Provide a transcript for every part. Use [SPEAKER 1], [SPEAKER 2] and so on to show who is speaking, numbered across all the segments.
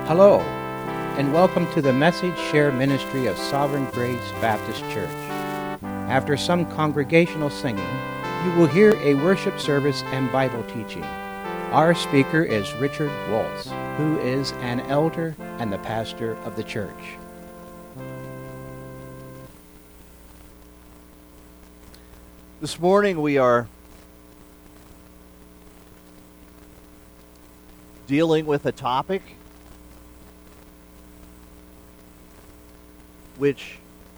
[SPEAKER 1] Hello, and welcome to the Message Share Ministry of Sovereign Grace Baptist Church. After some congregational singing, you will hear a worship service and Bible teaching. Our speaker is Richard Waltz, who is an elder and the pastor of the church.
[SPEAKER 2] This morning we are dealing with a topic which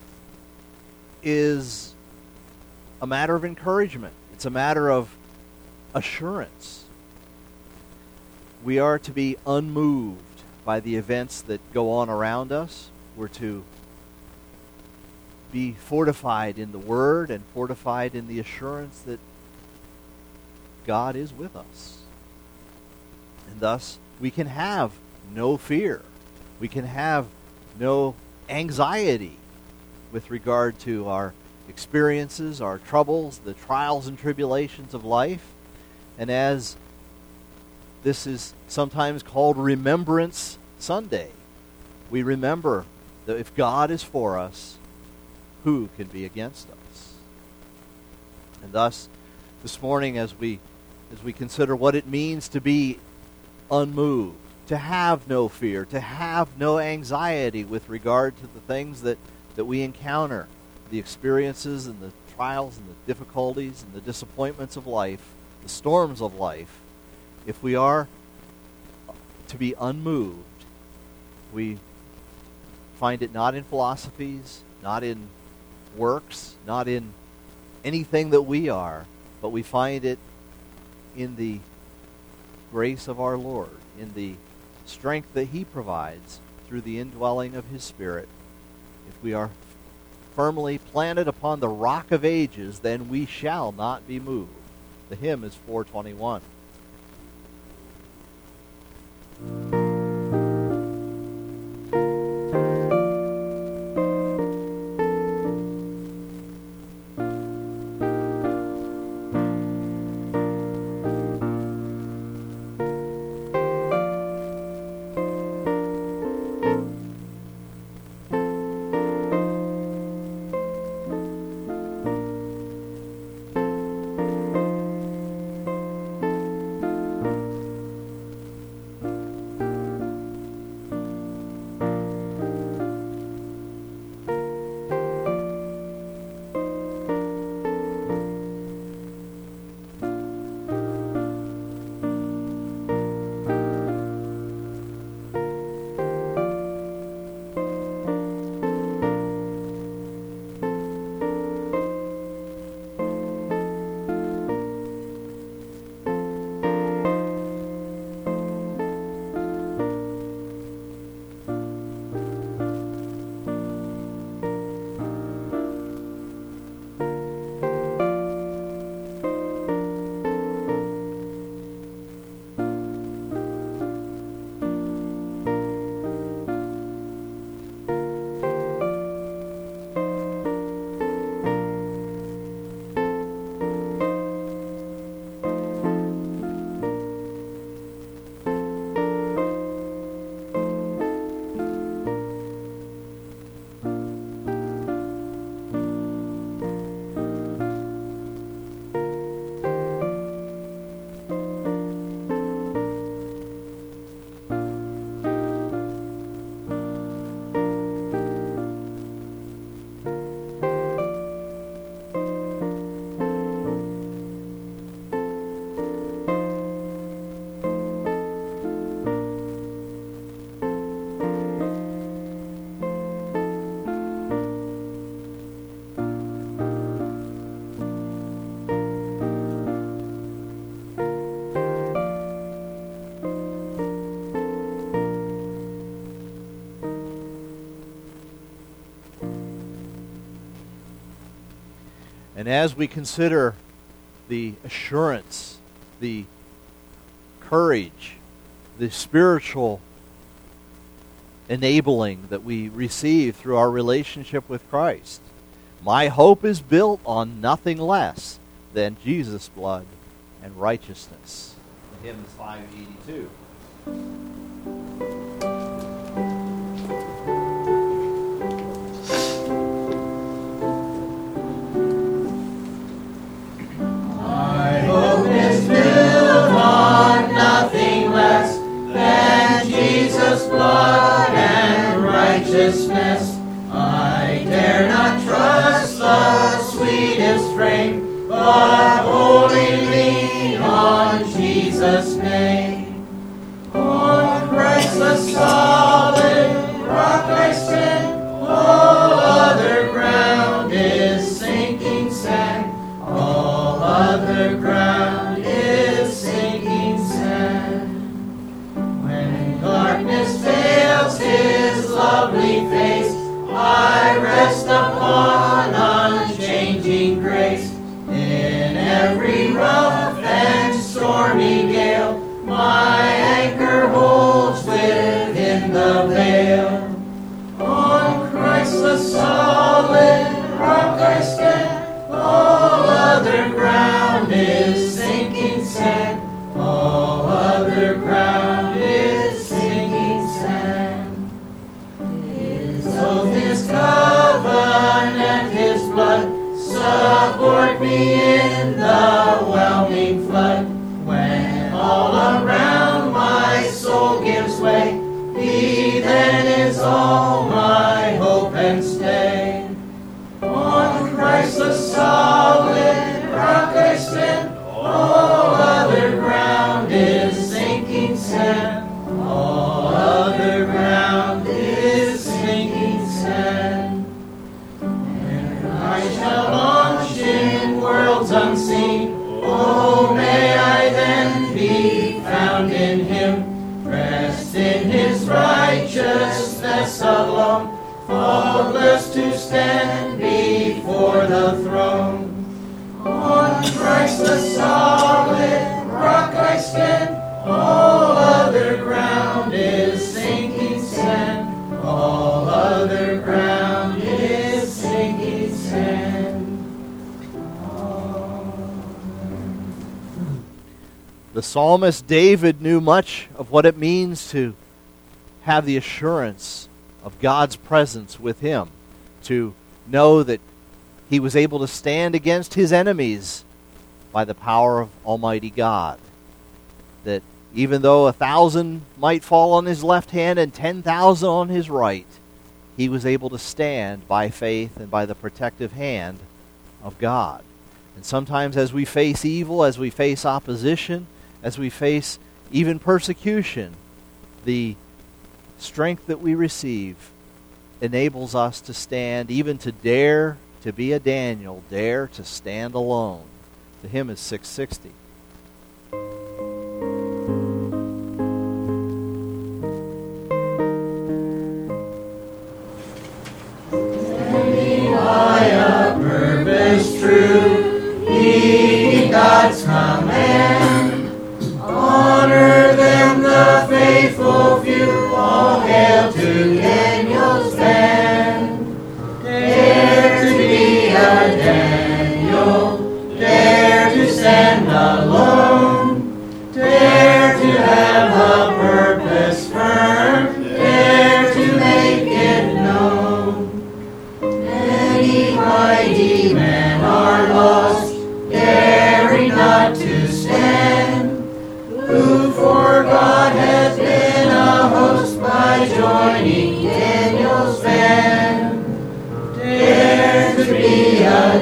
[SPEAKER 2] is a matter of encouragement. It's a matter of assurance. We are to be unmoved by the events that go on around us. We're to be fortified in the Word and fortified in the assurance that God is with us. And thus, we can have no fear. We can have no anxiety with regard to our experiences, our troubles, the trials and tribulations of life. And as this is sometimes called Remembrance Sunday, we remember that if God is for us, who can be against us? And thus, this morning as we consider what it means to be unmoved, to have no fear, to have no anxiety with regard to the things that we encounter, the experiences and the trials and the difficulties and the disappointments of life, the storms of life. If we are to be unmoved, we find it not in philosophies, not in works, not in anything that we are, but we find it in the grace of our Lord, in the strength that He provides through the indwelling of His Spirit. If we are firmly planted upon the rock of ages, then we shall not be moved. The hymn is 421. And as we consider the assurance, the courage, the spiritual enabling that we receive through our relationship with Christ, my hope is built on nothing less than Jesus' blood and righteousness. The hymn is 582.
[SPEAKER 3] righteousness. I dare not trust the sweetest frame, but wholly lean on Jesus' name. On Christ the solid rock I stand, all other ground is sinking sand. All other ground is sinking sand. When darkness veils his lovely face, I rest upon unchanging grace. In every rough and stormy gale, my anchor holds within the veil. On Christ the solid rock I stand, all other ground is sinking sand. All other ground is sinking sand. His oath, his covenant, his blood support me in the whelming flood. When all around my soul gives way, he then is all my hope and stay. On Christ the solid rock I stand, all other ground is sinking sand. All other ground is sinking sand. And I shall launch in worlds unseen, oh, may I then be found in him, rest in his righteousness alone, faultless to stand before the throne. On Christ the solid rock I stand, all other ground is sinking sand. All other ground is sinking sand.
[SPEAKER 2] The psalmist David knew much of what it means to have the assurance of God's presence with him, to know that he was able to stand against his enemies by the power of Almighty God. That even though 1,000 might fall on his left hand and 10,000 on his right, he was able to stand by faith and by the protective hand of God. And sometimes as we face evil, as we face opposition, as we face even persecution, the strength that we receive enables us to stand, even to dare to be a Daniel, dare to stand alone. The hymn is 660.
[SPEAKER 3] Standing by a purpose true, heeding God's command, honor them, the faithful few, all hail to Daniel's band. Dare to be a Daniel, dare to stand alone, dare to have a purpose firm, dare to make it known. Many mighty men are lost, daring not to stand, who for God has been a host by joining Daniel's band. Dare to be a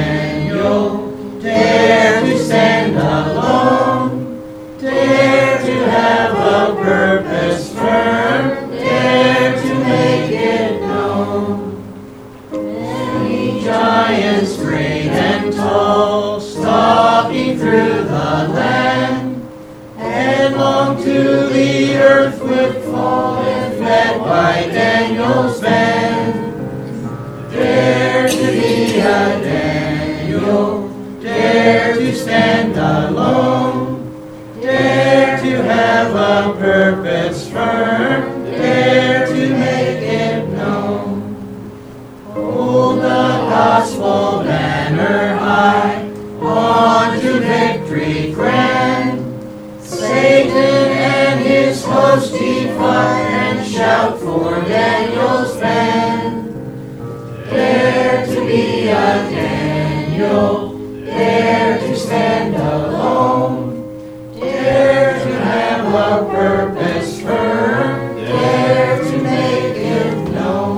[SPEAKER 3] Daniel, dare to stand alone, dare to have a purpose firm, dare to make it known. Many giants great and tall, stalking through the land, headlong to the earth would fall if fed by Daniel's band. Dare to be a Daniel, dare to stand alone, dare to have a purpose firm, dare to make it known. Hold the gospel banner high, on to victory grand. Satan and his host defy, and shout for Daniel's band. Dare to be a Daniel, dare to stand alone, dare to have a purpose firm, dare to make it known.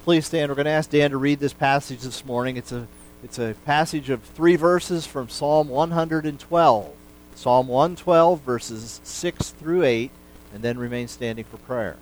[SPEAKER 2] please stand. We're going to ask Dan to read this passage this morning. It's a passage of 3 verses from Psalm 112. Psalm 112, verses 6 through 8, and then remain standing for prayer.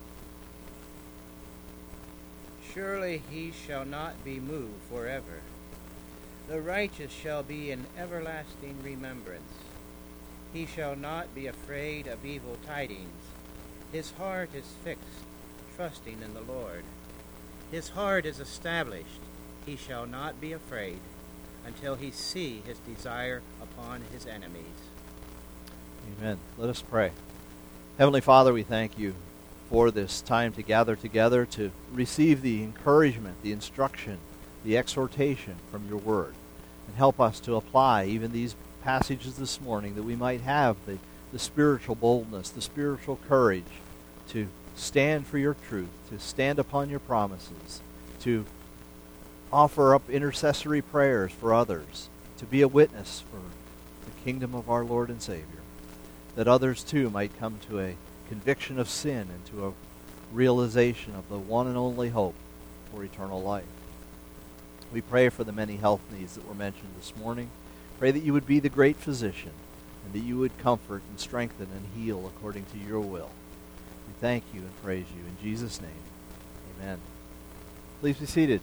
[SPEAKER 1] Surely he shall not be moved forever. The righteous shall be in everlasting remembrance. He shall not be afraid of evil tidings. His heart is fixed, trusting in the Lord. His heart is established. He shall not be afraid until he see his desire upon his enemies.
[SPEAKER 2] Amen. Let us pray. Heavenly Father, we thank you for this time to gather together to receive the encouragement, the instruction, the exhortation from your word. And help us to apply even these passages this morning, that we might have the spiritual boldness, the spiritual courage to stand for your truth, to stand upon your promises, to offer up intercessory prayers for others, to be a witness for the kingdom of our Lord and Savior, that others too might come to a conviction of sin and to a realization of the one and only hope for eternal life. We pray for the many health needs that were mentioned this morning. Pray that you would be the great physician and that you would comfort and strengthen and heal according to your will. We thank you and praise you in Jesus' name. Amen. Please be seated.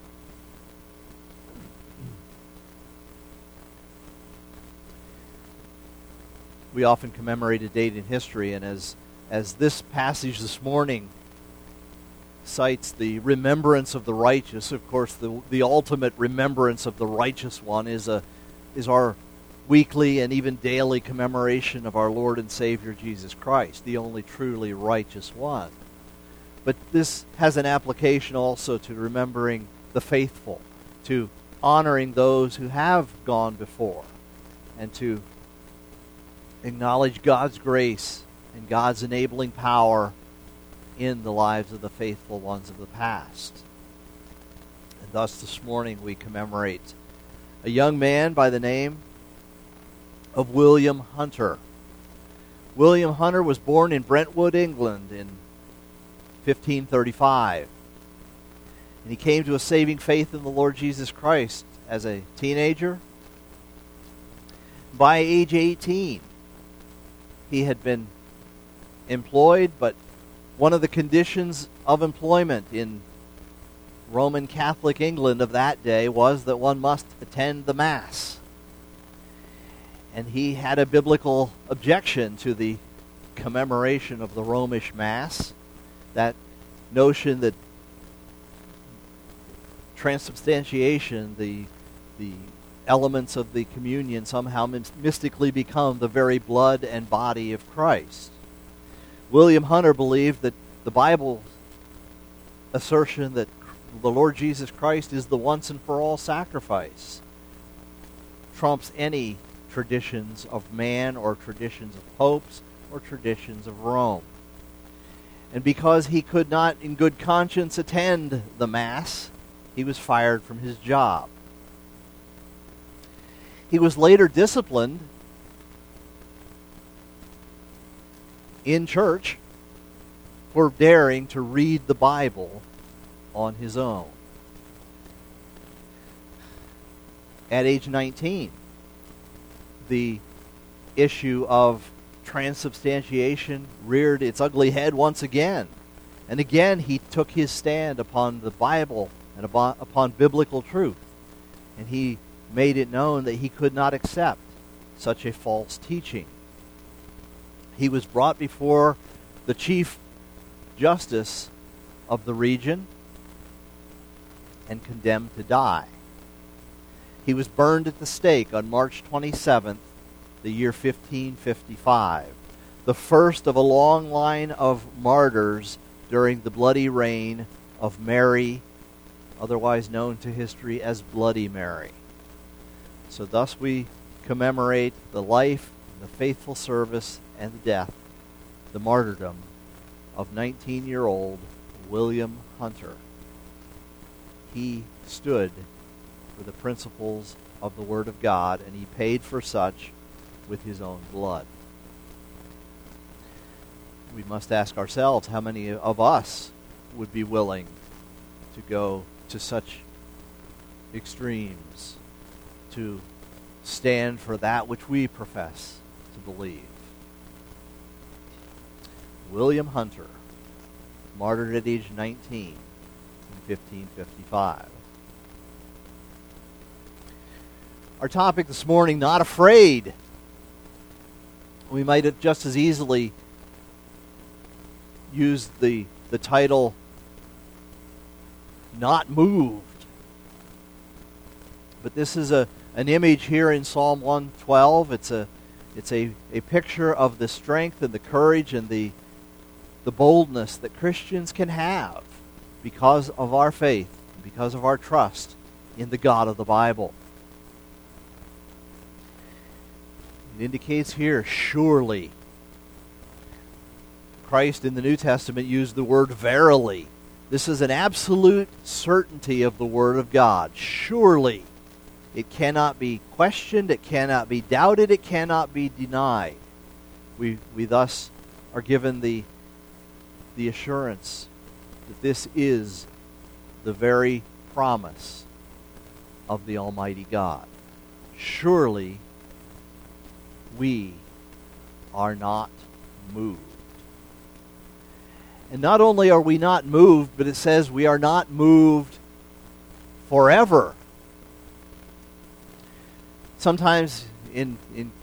[SPEAKER 2] We often commemorate a date in history, and as this passage this morning cites the remembrance of the righteous, of course the ultimate remembrance of the righteous one is our weekly and even daily commemoration of our Lord and Savior Jesus Christ, the only truly righteous one. But this has an application also to remembering the faithful, to honoring those who have gone before, and to acknowledge God's grace and God's enabling power in the lives of the faithful ones of the past. And thus this morning we commemorate a young man by the name of William Hunter. William Hunter was born in Brentwood, England in 1535. And he came to a saving faith in the Lord Jesus Christ as a teenager. By age 18, he had been employed, but one of the conditions of employment in Roman Catholic England of that day was that one must attend the Mass. And he had a biblical objection to the commemoration of the Romish Mass, that notion that transubstantiation, the elements of the communion somehow mystically become the very blood and body of Christ. William Hunter believed that the Bible's assertion that the Lord Jesus Christ is the once and for all sacrifice trumps any traditions of man or traditions of popes or traditions of Rome. And because he could not in good conscience attend the Mass, he was fired from his job. He was later disciplined in church for daring to read the Bible on his own. At age 19, the issue of transubstantiation reared its ugly head once again. And again he took his stand upon the Bible and upon biblical truth. And he made it known that he could not accept such a false teaching. He was brought before the chief justice of the region and condemned to die. He was burned at the stake on March 27th, the year 1555, the first of a long line of martyrs during the bloody reign of Mary, otherwise known to history as Bloody Mary. So thus we commemorate the life, the faithful service, and the death, the martyrdom of 19-year-old William Hunter. He stood for the principles of the Word of God, and he paid for such with his own blood. We must ask ourselves how many of us would be willing to go to such extremes to stand for that which we profess to believe. William Hunter, martyred at age 19 in 1555. Our topic this morning, not afraid. We might have just as easily used the title, not moved. But this is an image here in Psalm 112. It's a picture of the strength and the courage and the boldness that Christians can have because of our faith, because of our trust in the God of the Bible. It indicates here, surely. Christ in the New Testament used the word verily. This is an absolute certainty of the Word of God. Surely. It cannot be questioned, it cannot be doubted, it cannot be denied. We thus are given the assurance that this is the very promise of the Almighty God. Surely we are not moved. And not only are we not moved, but it says we are not moved forever. Sometimes in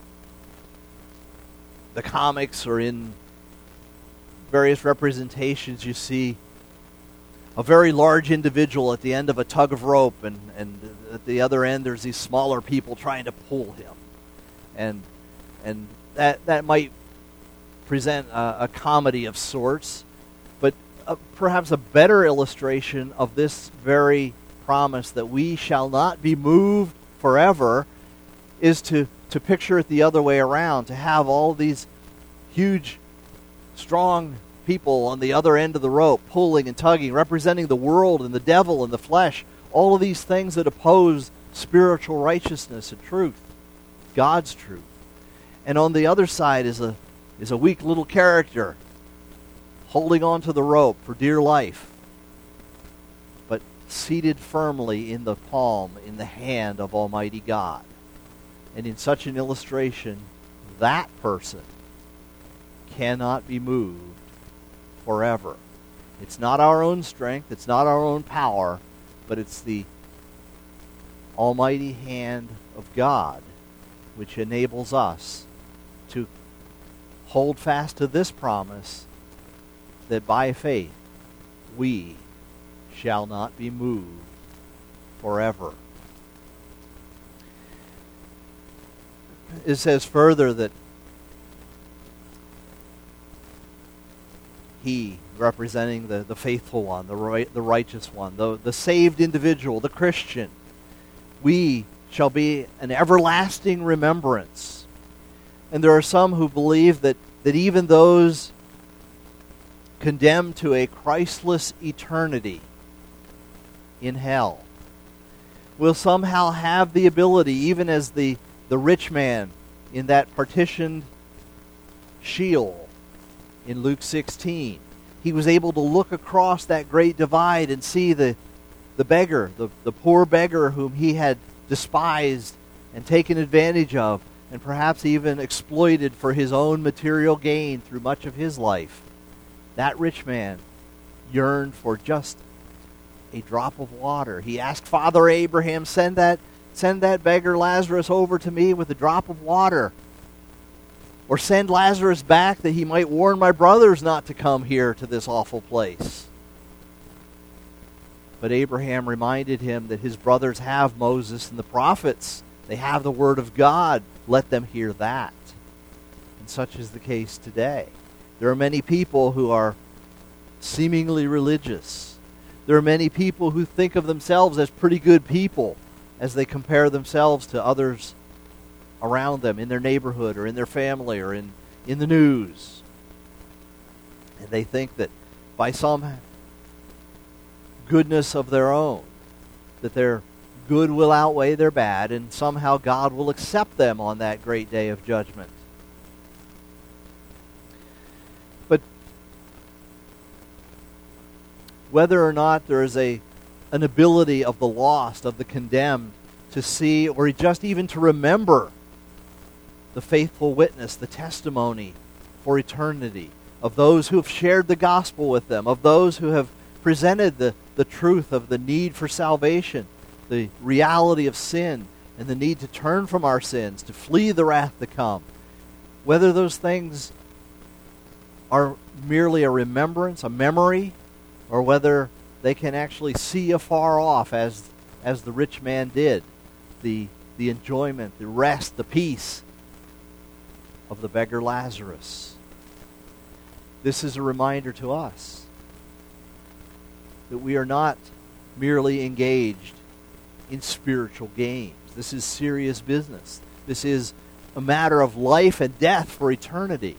[SPEAKER 2] the comics or in various representations, you see a very large individual at the end of a tug of rope, and at the other end there's these smaller people trying to pull him. And that might present a comedy of sorts, but perhaps a better illustration of this very promise that we shall not be moved forever is to picture it the other way around, to have all these huge, strong people on the other end of the rope, pulling and tugging, representing the world and the devil and the flesh, all of these things that oppose spiritual righteousness and truth, God's truth. And on the other side is a weak little character holding on to the rope for dear life, but seated firmly in the palm, in the hand of Almighty God. And in such an illustration, that person cannot be moved forever. It's not our own strength, it's not our own power, but it's the almighty hand of God which enables us to hold fast to this promise that by faith we shall not be moved forever. It says further that he, representing the faithful one, the righteous one, the saved individual, the Christian, we shall be an everlasting remembrance. And there are some who believe that even those condemned to a Christless eternity in hell will somehow have the ability, even as the rich man in that partitioned Sheol in Luke 16. He was able to look across that great divide and see the beggar, the poor beggar whom he had despised and taken advantage of and perhaps even exploited for his own material gain through much of his life. That rich man yearned for just a drop of water. He asked Father Abraham, send that beggar Lazarus over to me with a drop of water. Or send Lazarus back that he might warn my brothers not to come here to this awful place. But Abraham reminded him that his brothers have Moses and the prophets. They have the Word of God. Let them hear that. And such is the case today. There are many people who are seemingly religious. There are many people who think of themselves as pretty good people as they compare themselves to others around them in their neighborhood or in their family or in the news. And they think that by some goodness of their own, that their good will outweigh their bad, and somehow God will accept them on that great day of judgment. But whether or not there is a an ability of the lost, of the condemned, to see or just even to remember the faithful witness, the testimony for eternity of those who have shared the gospel with them, of those who have presented the truth of the need for salvation, the reality of sin, and the need to turn from our sins, to flee the wrath to come. Whether those things are merely a remembrance, a memory, or whether they can actually see afar off, as the rich man did, the enjoyment, the rest, the peace of the beggar Lazarus. This is a reminder to us that we are not merely engaged in spiritual games. This is serious business. This is a matter of life and death for eternity.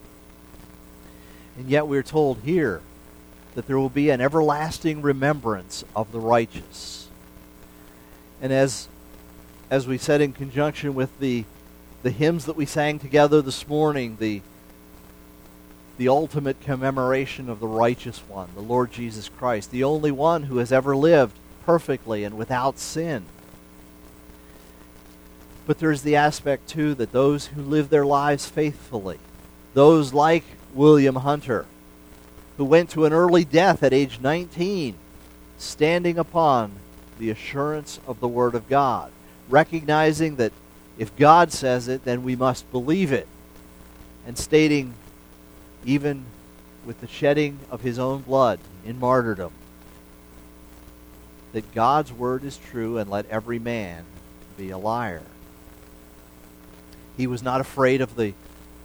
[SPEAKER 2] And yet we're told here that there will be an everlasting remembrance of the righteous. And as we said in conjunction with the hymns that we sang together this morning, the ultimate commemoration of the righteous one, the Lord Jesus Christ, the only one who has ever lived perfectly and without sin. But there's the aspect, too, that those who live their lives faithfully, those like William Hunter, who went to an early death at age 19, standing upon the assurance of the Word of God, recognizing that if God says it, then we must believe it, and stating, even with the shedding of his own blood in martyrdom, that God's Word is true, and let every man be a liar. He was not afraid of the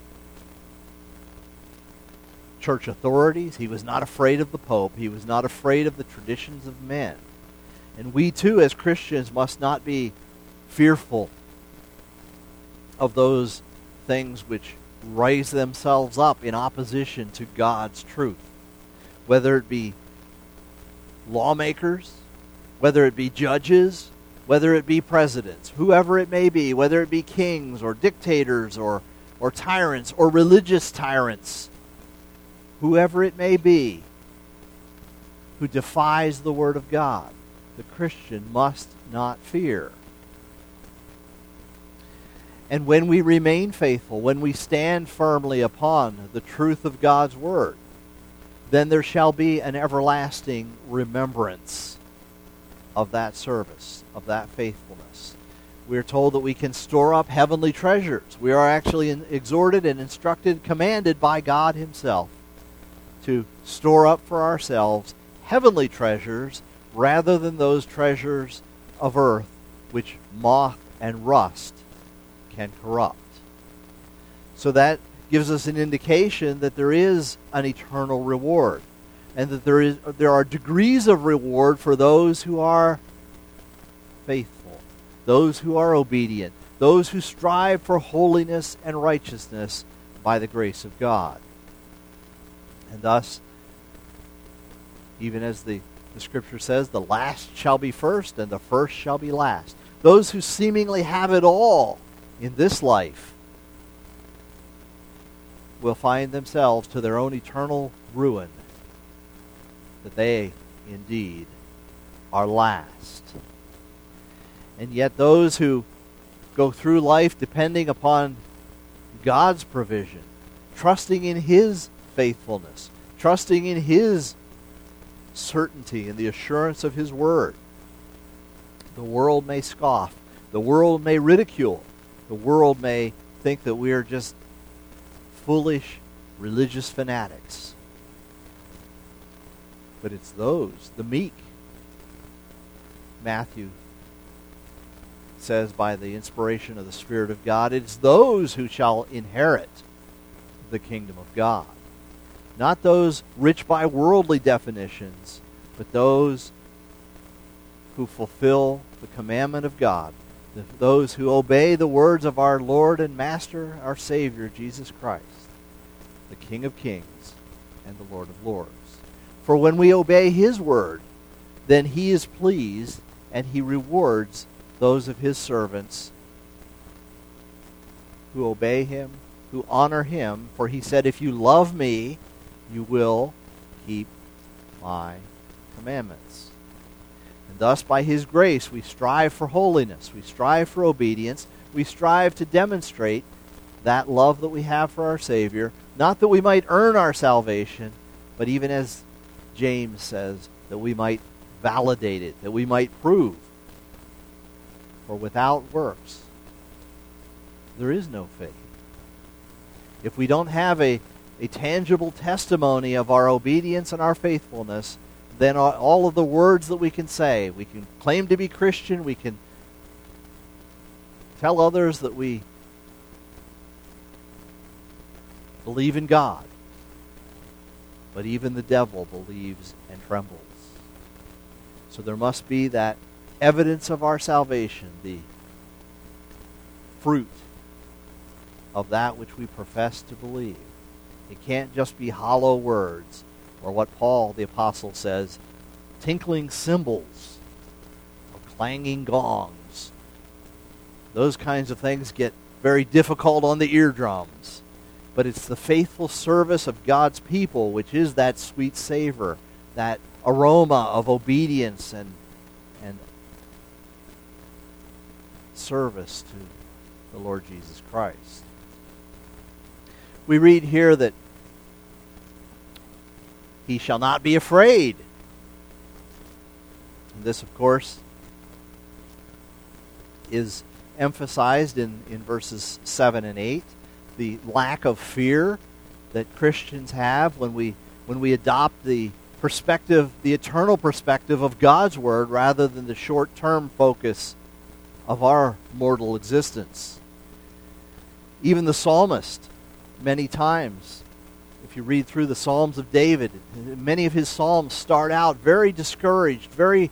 [SPEAKER 2] church authorities. He was not afraid of the Pope. He was not afraid of the traditions of men. And we too, as Christians, must not be fearful of those things which raise themselves up in opposition to God's truth. Whether it be lawmakers, whether it be judges, whether it be presidents, whoever it may be, whether it be kings or dictators or tyrants or religious tyrants, whoever it may be who defies the Word of God, the Christian must not fear. And when we remain faithful, when we stand firmly upon the truth of God's Word, then there shall be an everlasting remembrance of that service, of that faithfulness. We are told that we can store up heavenly treasures. We are actually exhorted and instructed, commanded by God Himself to store up for ourselves heavenly treasures rather than those treasures of earth which moth and rust can corrupt. So that gives us an indication that there is an eternal reward, and that there are degrees of reward for those who are faithful, those who are obedient, those who strive for holiness and righteousness by the grace of God. And thus, even as the Scripture says, the last shall be first and the first shall be last. Those who seemingly have it all in this life will find themselves to their own eternal ruin, that they indeed are last. And yet those who go through life depending upon God's provision, trusting in His faithfulness, trusting in His certainty and the assurance of His Word, the world may scoff, the world may ridicule, the world may think that we are just foolish religious fanatics. But it's those, the meek, Matthew says by the inspiration of the Spirit of God, it's those who shall inherit the kingdom of God. Not those rich by worldly definitions, but those who fulfill the commandment of God, those who obey the words of our Lord and Master, our Savior, Jesus Christ, the King of Kings and the Lord of Lords. For when we obey His word, then He is pleased and He rewards those of His servants who obey Him, who honor Him. For He said, if you love me, you will keep my commandments. And thus, by His grace, we strive for holiness. We strive for obedience. We strive to demonstrate that love that we have for our Savior, not that we might earn our salvation, but even as James says, that we might validate it, that we might prove. For without works, there is no faith. If we don't have a tangible testimony of our obedience and our faithfulness, then all of the words that we can say, we can claim to be Christian, we can tell others that we believe in God, but even the devil believes and trembles. So there must be that evidence of our salvation, the fruit of that which we profess to believe. It can't just be hollow words, or what Paul the Apostle says, tinkling cymbals or clanging gongs. Those kinds of things get very difficult on the eardrums. But it's the faithful service of God's people which is that sweet savor, that aroma of obedience and service to the Lord Jesus Christ. We read here that he shall not be afraid. And this, of course, is emphasized in verses 7 and 8. The lack of fear that Christians have when we adopt the perspective, the eternal perspective of God's Word rather than the short-term focus of our mortal existence. Even the psalmist, many times, if you read through the Psalms of David, many of his psalms start out very discouraged, very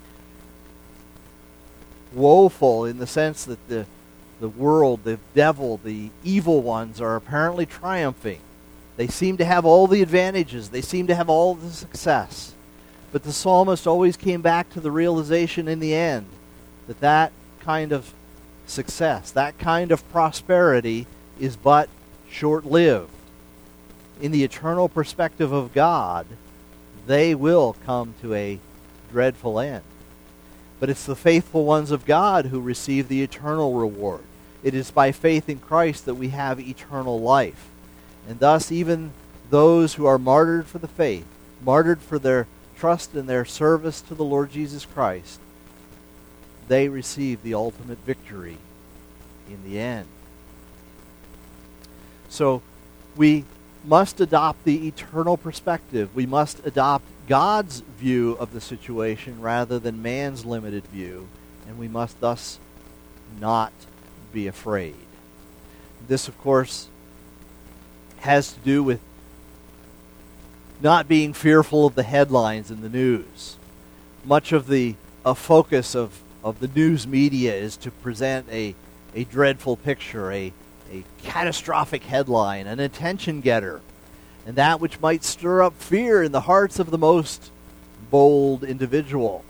[SPEAKER 2] woeful in the sense that the world, the devil, the evil ones are apparently triumphing. They seem to have all the advantages. They seem to have all the success. But the psalmist always came back to the realization in the end that that kind of success, that kind of prosperity is but short-lived. In the eternal perspective of God, they will come to a dreadful end. But it's the faithful ones of God who receive the eternal reward. It is by faith in Christ that we have eternal life. And thus, even those who are martyred for the faith, martyred for their trust and their service to the Lord Jesus Christ, they receive the ultimate victory in the end. So, we must adopt the eternal perspective. We must adopt God's view of the situation rather than man's limited view. And we must thus not be afraid. This, of course, has to do with not being fearful of the headlines in the news. Much of the focus of the news media is to present a dreadful picture, a catastrophic headline, an attention getter, and that which might stir up fear in the hearts of the most bold individual.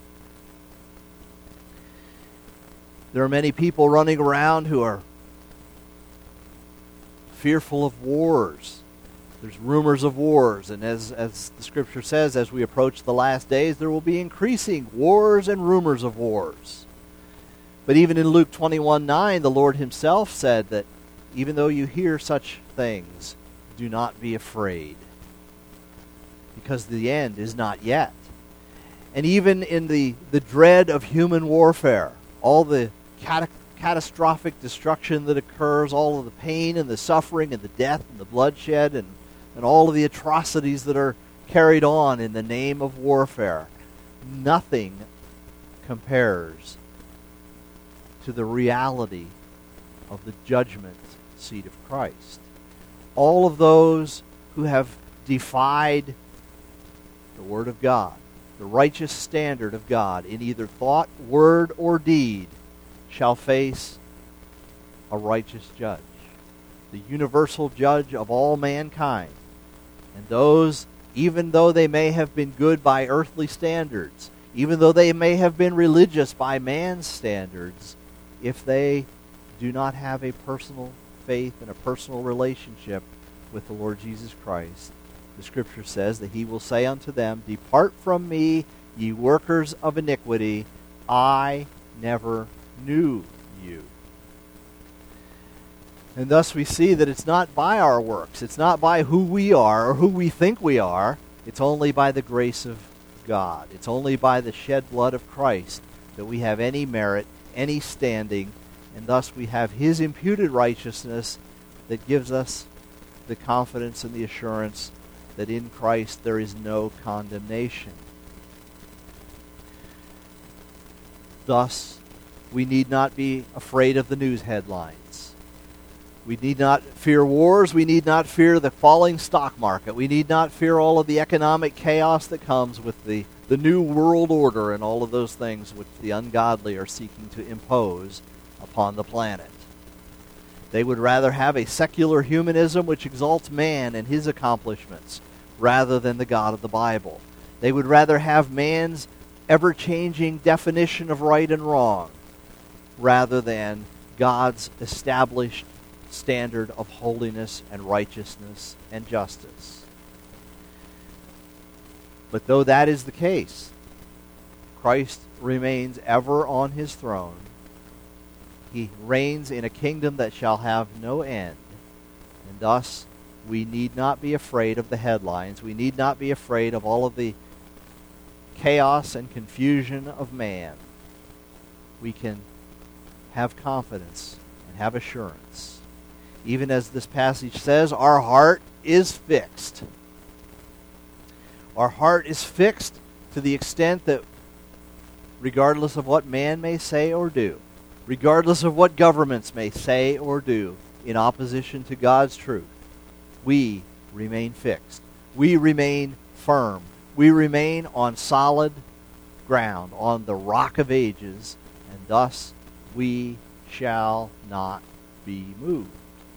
[SPEAKER 2] There are many people running around who are fearful of wars. There's rumors of wars, and as the Scripture says, as we approach the last days, there will be increasing wars and rumors of wars. But even in Luke 21:9, the Lord himself said that even though you hear such things, do not be afraid, because the end is not yet. And even in the dread of human warfare, all the catastrophic destruction that occurs, all of the pain and the suffering and the death and the bloodshed and all of the atrocities that are carried on in the name of warfare, nothing compares to the reality of the judgment seat of Christ. All of those who have defied the Word of God, the righteous standard of God, in either thought, word, or deed, shall face a righteous judge, the universal judge of all mankind. And those, even though they may have been good by earthly standards, even though they may have been religious by man's standards, if they do not have a personal faith and a personal relationship with the Lord Jesus Christ, the Scripture says that he will say unto them, "Depart from me, ye workers of iniquity, I never knew you. And thus we see that it's not by our works. It's not by who we are or who we think we are. It's only by the grace of God. It's only by the shed blood of Christ that we have any merit, any standing, and thus we have His imputed righteousness that gives us the confidence and the assurance that in Christ there is no condemnation. Thus, we need not be afraid of the news headlines. We need not fear wars. We need not fear the falling stock market. We need not fear all of the economic chaos that comes with the new world order and all of those things which the ungodly are seeking to impose upon the planet. They would rather have a secular humanism which exalts man and his accomplishments rather than the God of the Bible. They would rather have man's ever-changing definition of right and wrong rather than God's established standard of holiness and righteousness and justice. But though that is the case, Christ remains ever on His throne. He reigns in a kingdom that shall have no end, and thus we need not be afraid of the headlines. We need not be afraid of all of the chaos and confusion of man. We can have confidence and have assurance. Even as this passage says, our heart is fixed. Our heart is fixed to the extent that regardless of what man may say or do, regardless of what governments may say or do in opposition to God's truth, we remain fixed. We remain firm. We remain on solid ground, on the rock of ages, and thus we shall not be moved.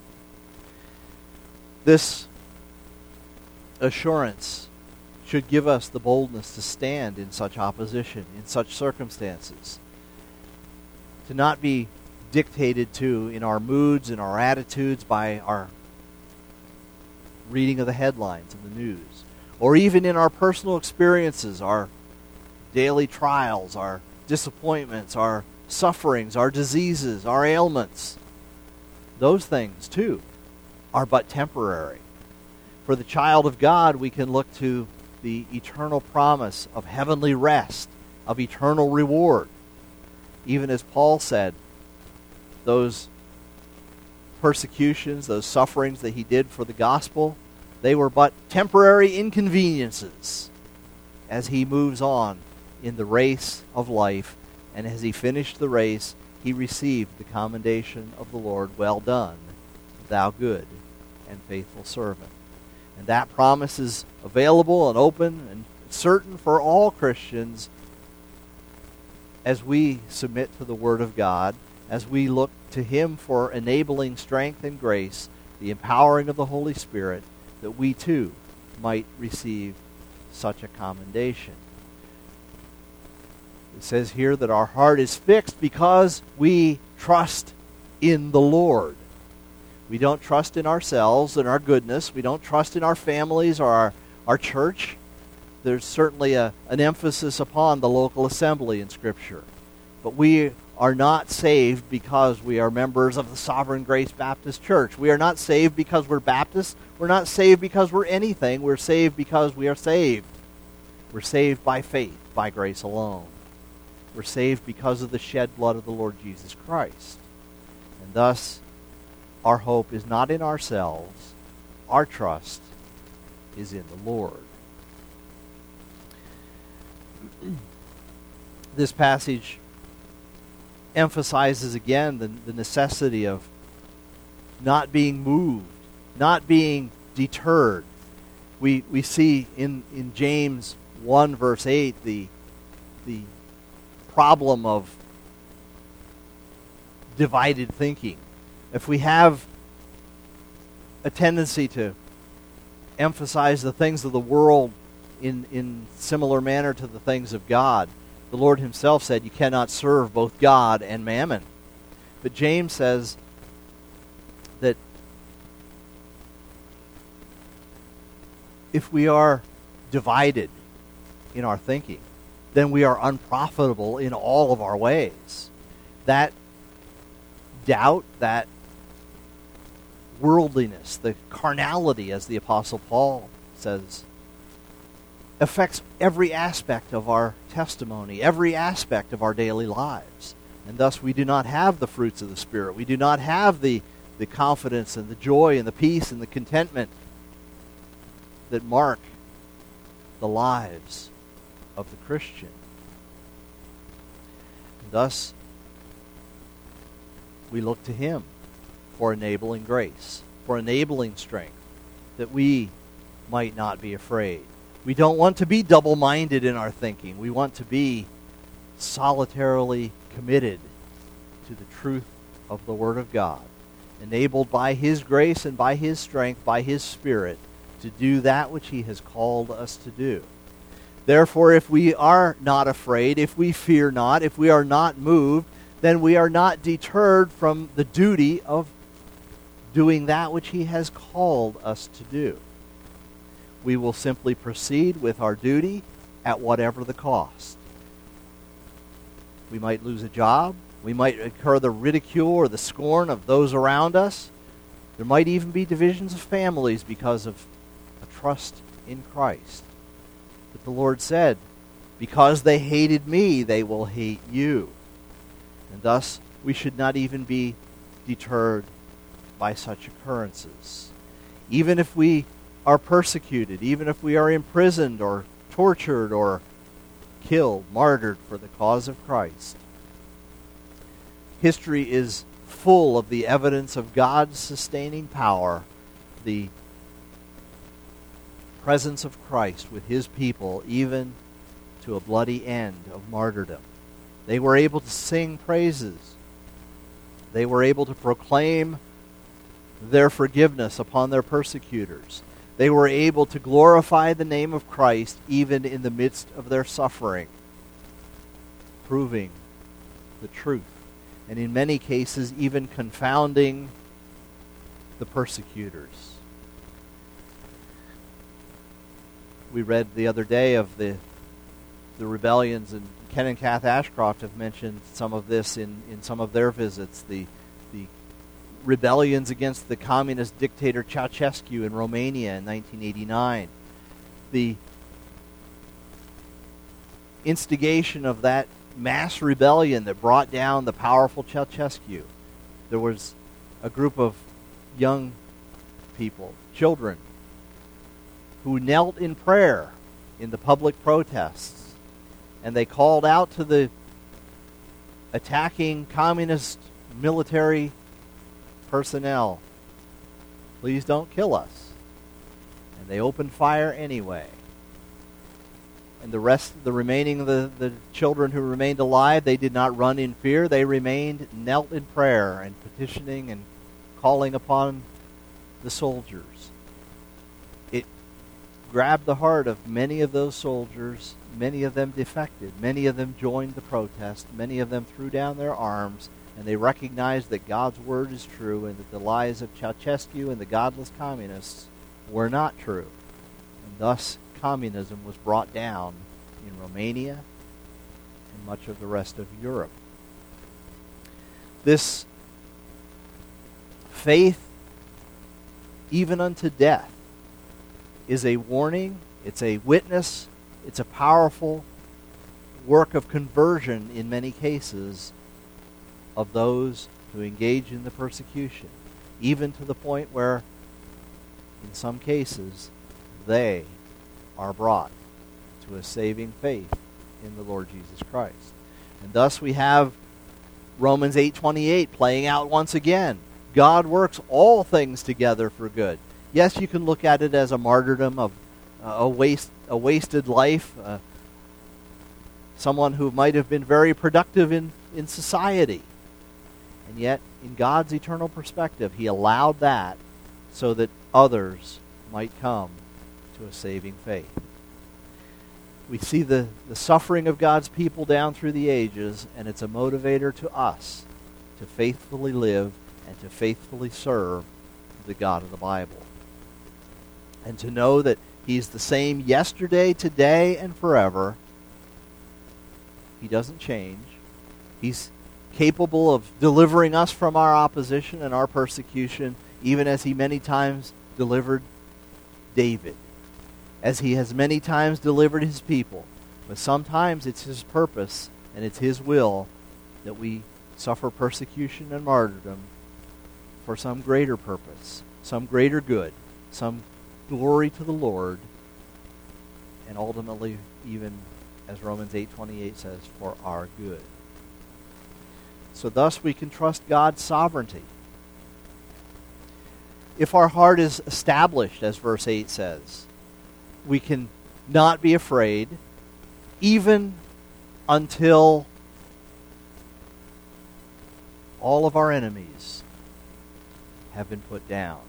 [SPEAKER 2] This assurance should give us the boldness to stand in such opposition, in such circumstances, to not be dictated to in our moods and our attitudes by our reading of the headlines and the news, or even in our personal experiences, our daily trials, our disappointments, our sufferings, our diseases, our ailments. Those things, too, are but temporary. For the child of God, we can look to the eternal promise of heavenly rest, of eternal reward. Even as Paul said, those persecutions, those sufferings that he did for the gospel, they were but temporary inconveniences as he moves on in the race of life. And as he finished the race, he received the commendation of the Lord, "Well done, thou good and faithful servant." And that promise is available and open and certain for all Christians as we submit to the Word of God, as we look to Him for enabling strength and grace, the empowering of the Holy Spirit, that we too might receive such a commendation. It says here that our heart is fixed because we trust in the Lord. We don't trust in ourselves and our goodness. We don't trust in our families or our church. There's certainly an emphasis upon the local assembly in Scripture. But we are not saved because we are members of the Sovereign Grace Baptist Church. We are not saved because we're Baptists. We're not saved because we're anything. We're saved because we are saved. We're saved by faith, by grace alone. We're saved because of the shed blood of the Lord Jesus Christ. And thus, our hope is not in ourselves. Our trust is in the Lord. This passage emphasizes again the necessity of not being moved, not being deterred. We see in James 1 verse 8 the problem of divided thinking. If we have a tendency to emphasize the things of the world in similar manner to the things of God, the Lord Himself said you cannot serve both God and mammon. But James says that if we are divided in our thinking, then we are unprofitable in all of our ways. That doubt, that worldliness, the carnality, as the Apostle Paul says, affects every aspect of our testimony, every aspect of our daily lives. And thus we do not have the fruits of the Spirit. We do not have the confidence and the joy and the peace and the contentment that mark the lives of the Christian. And thus, we look to Him for enabling grace, for enabling strength, that we might not be afraid. We don't want to be double-minded in our thinking. We want to be solitarily committed to the truth of the Word of God, enabled by His grace and by His strength, by His Spirit, to do that which He has called us to do. Therefore, if we are not afraid, if we fear not, if we are not moved, then we are not deterred from the duty of doing that which He has called us to do. We will simply proceed with our duty at whatever the cost. We might lose a job. We might incur the ridicule or the scorn of those around us. There might even be divisions of families because of a trust in Christ. But the Lord said, because they hated me, they will hate you. And thus, we should not even be deterred by such occurrences. Even if we are persecuted, even if we are imprisoned or tortured or killed, martyred for the cause of Christ. History is full of the evidence of God's sustaining power, the presence of Christ with His people, even to a bloody end of martyrdom. They were able to sing praises. They were able to proclaim their forgiveness upon their persecutors. They were able to glorify the name of Christ even in the midst of their suffering, proving the truth, and in many cases even confounding the persecutors. We read the other day of the rebellions, and Ken and Kath Ashcroft have mentioned some of this in some of their visits, the rebellions against the communist dictator Ceausescu in Romania in 1989. The instigation of that mass rebellion that brought down the powerful Ceausescu. There was a group of young people, children, who knelt in prayer in the public protests, and they called out to the attacking communist military personnel, please don't kill us. And they opened fire anyway. And the remaining of the children who remained alive, they did not run in fear. They remained knelt in prayer and petitioning and calling upon the soldiers. It grabbed the heart of many of those soldiers. Many of them defected. Many of them joined the protest. Many of them threw down their arms, and they recognized that God's word is true and that the lies of Ceausescu and the godless communists were not true. And thus, communism was brought down in Romania and much of the rest of Europe. This faith, even unto death, is a warning, it's a witness, it's a powerful work of conversion in many cases of those who engage in the persecution, even to the point where, in some cases, they are brought to a saving faith in the Lord Jesus Christ. And thus we have Romans 8:28 playing out once again. God works all things together for good. Yes, you can look at it as a martyrdom of a wasted life, someone who might have been very productive in society. And yet, in God's eternal perspective, He allowed that so that others might come to a saving faith. We see the suffering of God's people down through the ages, and it's a motivator to us to faithfully live and to faithfully serve the God of the Bible. And to know that He's the same yesterday, today, and forever, He doesn't change. He's capable of delivering us from our opposition and our persecution, even as he many times delivered David, as he has many times delivered his people. But sometimes it's his purpose and it's his will that we suffer persecution and martyrdom for some greater purpose, some greater good, some glory to the Lord, and ultimately, even as Romans 8:28 says, for our good. So thus we can trust God's sovereignty. If our heart is established, as verse 8 says, we can not be afraid even until all of our enemies have been put down.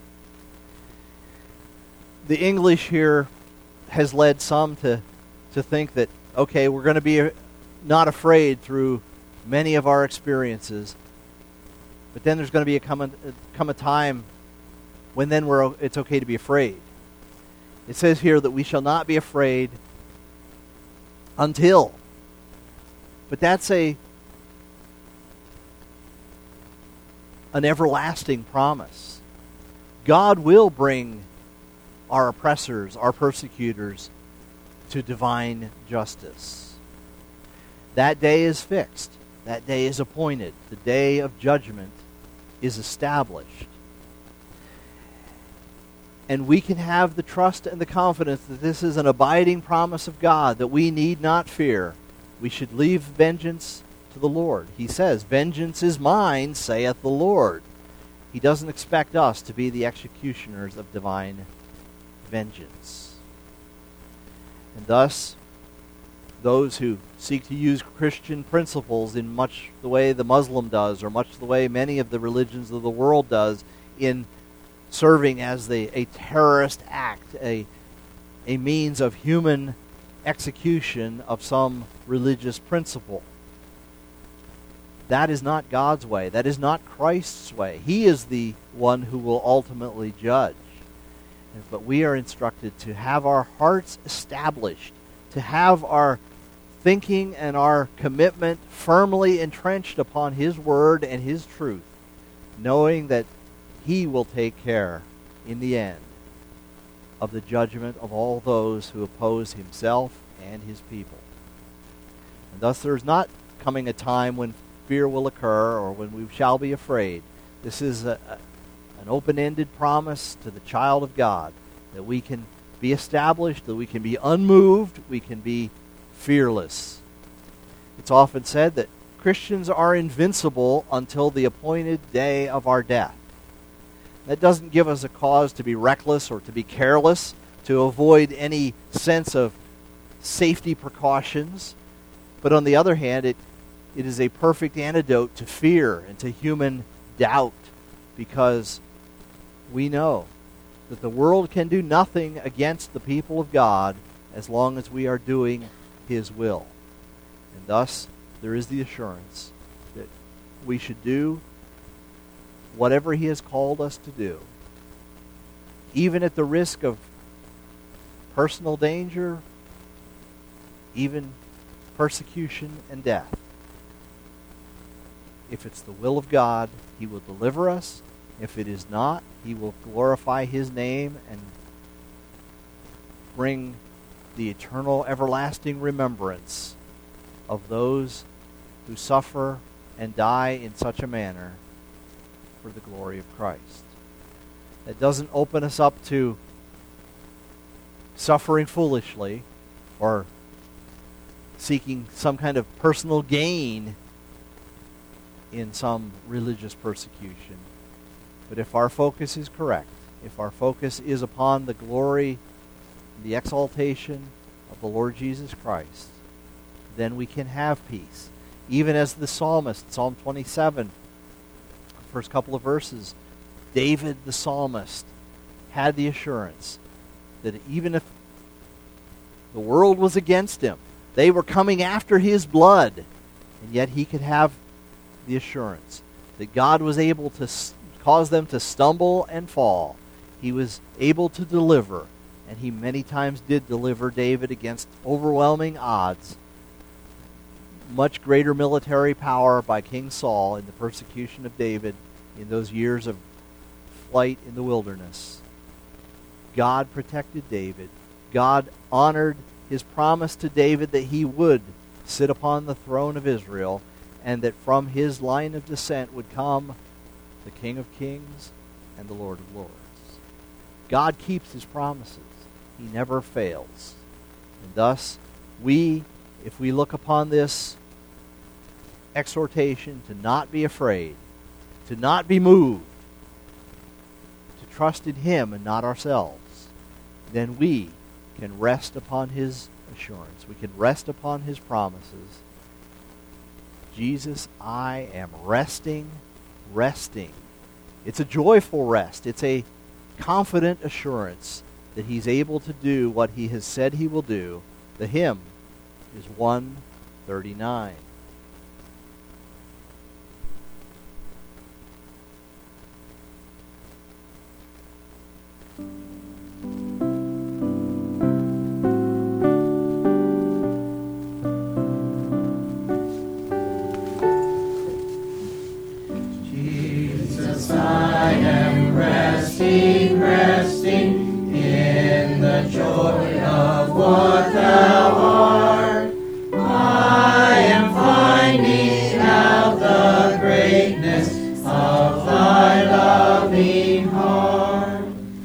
[SPEAKER 2] The English here has led some to think that, okay, we're going to be not afraid through many of our experiences, but then there's going to be come a time when then it's okay to be afraid. It says here that we shall not be afraid until. But that's an everlasting promise. God will bring our oppressors, our persecutors, to divine justice. That day is fixed. That day is appointed. The day of judgment is established. And we can have the trust and the confidence that this is an abiding promise of God, that we need not fear. We should leave vengeance to the Lord. He says, vengeance is mine, saith the Lord. He doesn't expect us to be the executioners of divine vengeance. And thus, those who seek to use Christian principles in much the way the Muslim does, or much the way many of the religions of the world does, in serving as a terrorist act, a means of human execution of some religious principle. That is not God's way. That is not Christ's way. He is the one who will ultimately judge. But we are instructed to have our hearts established, to have our thinking and our commitment firmly entrenched upon His Word and His truth, knowing that He will take care, in the end, of the judgment of all those who oppose Himself and His people. And thus there is not coming a time when fear will occur or when we shall be afraid. This is an open-ended promise to the child of God, that we can be established, that we can be unmoved, we can be fearless. It's often said that Christians are invincible until the appointed day of our death. That doesn't give us a cause to be reckless or to be careless, to avoid any sense of safety precautions. But on the other hand, it is a perfect antidote to fear and to human doubt, because we know that the world can do nothing against the people of God as long as we are doing His will. And thus, there is the assurance that we should do whatever He has called us to do, even at the risk of personal danger, even persecution and death. If it's the will of God, He will deliver us. If it is not, He will glorify His name and bring the eternal, everlasting remembrance of those who suffer and die in such a manner for the glory of Christ. That doesn't open us up to suffering foolishly or seeking some kind of personal gain in some religious persecution. But if our focus is correct, if our focus is upon the glory, the exaltation of the Lord Jesus Christ, then we can have peace. Even as the psalmist, Psalm 27, the first couple of verses, David the psalmist had the assurance that even if the world was against him, they were coming after his blood, and yet he could have the assurance that God was able to cause them to stumble and fall. He was able to deliver, and He many times did deliver David against overwhelming odds. much greater military power by King Saul in the persecution of David in those years of flight in the wilderness. God protected David. God honored his promise to David that he would sit upon the throne of Israel, and that from his line of descent would come the King of Kings and the Lord of Lords. God keeps his promises. He never fails. And thus, if we look upon this exhortation to not be afraid, to not be moved, to trust in him and not ourselves, then we can rest upon his assurance. We can rest upon his promises. Jesus, I am resting. It's a joyful rest. It's a confident assurance that he's able to do what he has said he will do. The hymn is 139.
[SPEAKER 3] Resting in the joy of what thou art. I am finding out the greatness of thy loving heart.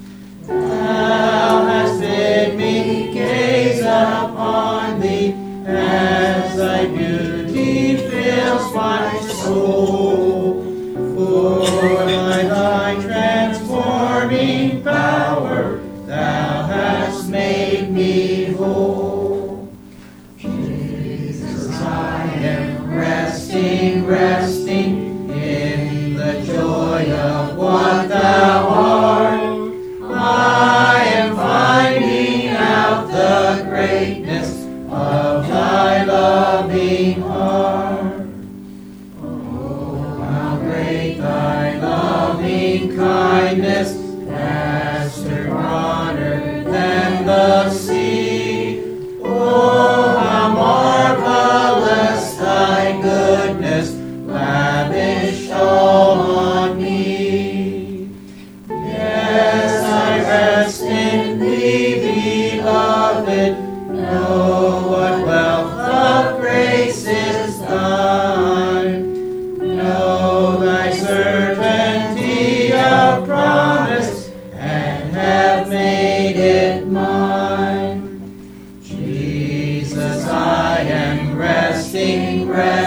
[SPEAKER 3] Thou hast bid me gaze upon thee as thy beauty fills my soul. For by thy transforming power thou hast made me whole. Jesus, I am resting in the joy of what thou art. I am finding out the greatness of thy loving heart. Oh, how great thy loving kindness, vaster, broader than the sea. Oh, how marvelous thy goodness, lavished all on me. Yes, I rest in thee, beloved. Know what wealth of grace is thine. Know thy certainty of promise, and have made it mine. Jesus, I am resting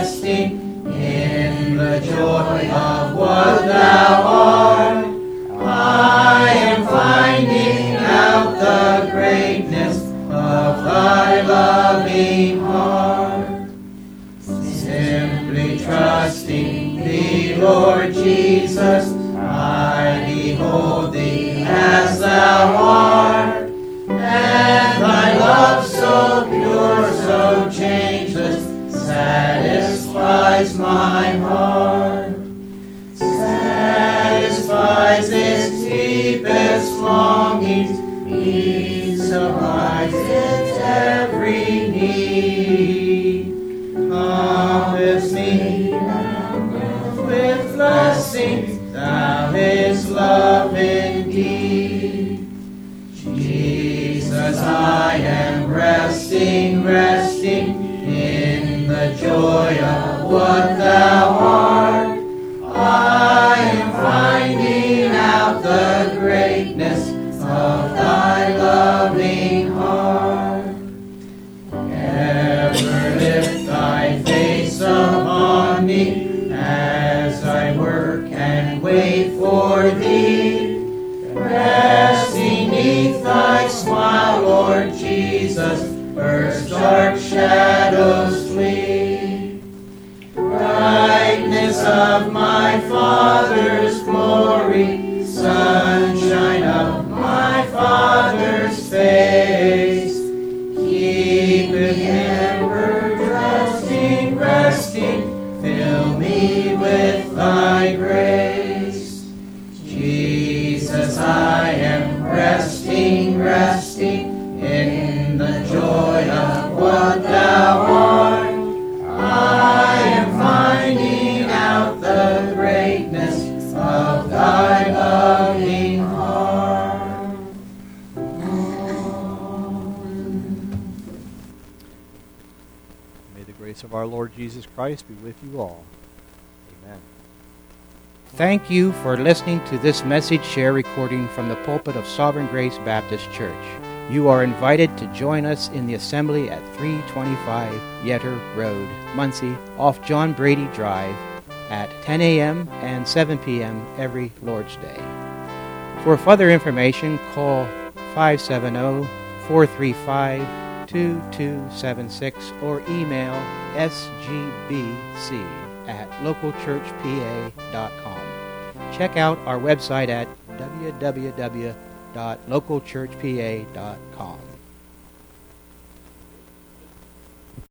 [SPEAKER 3] in the joy of what thou art. I am finding out the greatness of thy loving heart. Simply trusting thee, Lord Jesus, I behold thee as thou art, and thy love so pure, so changeless, satisfies my heart, satisfies its deepest longings, supplies its every need, comforts me with blessings, thou his love indeed. Jesus, I am resting in the joy of what thou art. I am finding out the greatness of thy loving heart. Ever lift thy face upon me as I work and wait for thee. Resting neath thy smile, Lord Jesus, first dark shadows flee. Brightness of my Father's glory, sunshine of my Father's face, keep me ever trusting, resting, fill me with thy grace. Jesus, I am resting in the joy of what thou art.
[SPEAKER 2] grace of our Lord Jesus Christ be with you all. Amen.
[SPEAKER 1] Thank you for listening to this message share recording from the pulpit of Sovereign Grace Baptist Church. You are invited to join us in the assembly at 325 Yetter Road, Muncie, off John Brady Drive at 10 a.m. and 7 p.m. every Lord's Day. For further information, call 570-435-2276 or email sgbc@localchurchpa.com. Check out our website at www.localchurchpa.com.